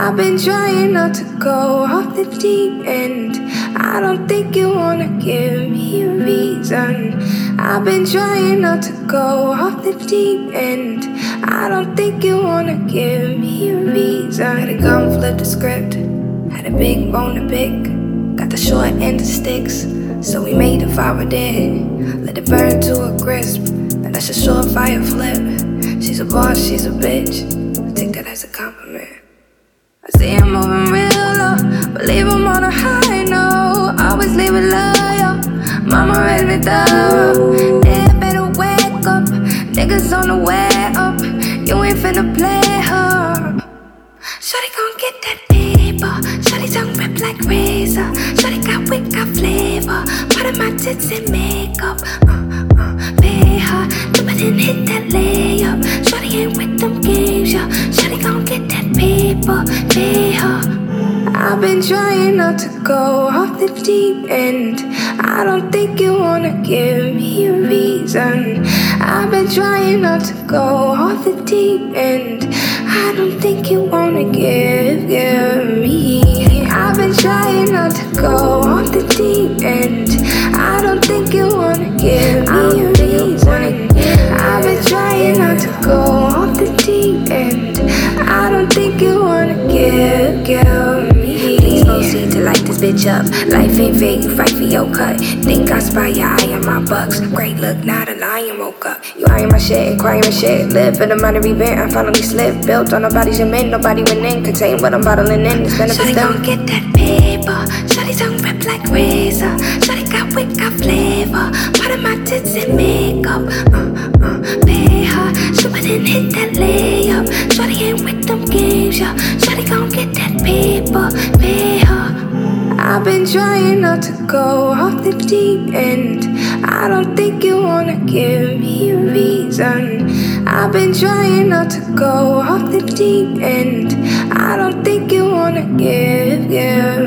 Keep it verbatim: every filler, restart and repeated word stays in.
I've been trying not to go off the deep end. I don't think you wanna give me a reason. I've been trying not to go off the deep end. I don't think you wanna give me a reason. Had a gun, flip the script. Had a big bone to pick. Got the short end of sticks, so we made a fire there. Let it burn to a crisp. Now that's a surefire flip. She's a boss, she's a bitch. I take that as a compliment. I see I'm moving real low, but leave him on a high note. Always leave it loyal. Mama raised me thorough. Yeah, better wake up. Niggas on the way up. You ain't finna play her. Shawty gon' get that paper. Shawty tongue rip like razor. Shawty got wit, got flavor. Part of my tits and makeup. Uh, uh, pay her. Do it and hit that layup. Shawty ain't with them games, yeah. Shawty gon' get that paper. Pay her. I've been trying not to go off the deep end. I don't think you wanna give me a reason. I've been trying not to go off the deep end. I don't think you wanna give, give me. I've been trying not to go off the deep end. I don't think you wanna give me a reason. I've been trying not to go off the deep end. I don't think you wanna give, give me. Please proceed to light this bitch up. Life ain't fair, you fight for your cut. Think I spy your eye on my bucks. Great look, not a lion woke up. You eyeing my shit, inquiring shit. Live for the money event, I finally slipped. Built on nobody's cement, nobody went in. Contain what I'm bottling in, it's benefits Shawty gon' get that paper. Shawty tongue rip like razor. Shawty got wit, got flavor. Part of my tits and makeup. Uh, uh, pay her. She wouldn't hit that layup. Shawty ain't with them games, yeah. Shawty gon' get that paper. Pay her. I've been trying not to go off the deep end. I don't think you wanna give me a reason. I've been trying not to go off the deep end. I don't think you wanna give, give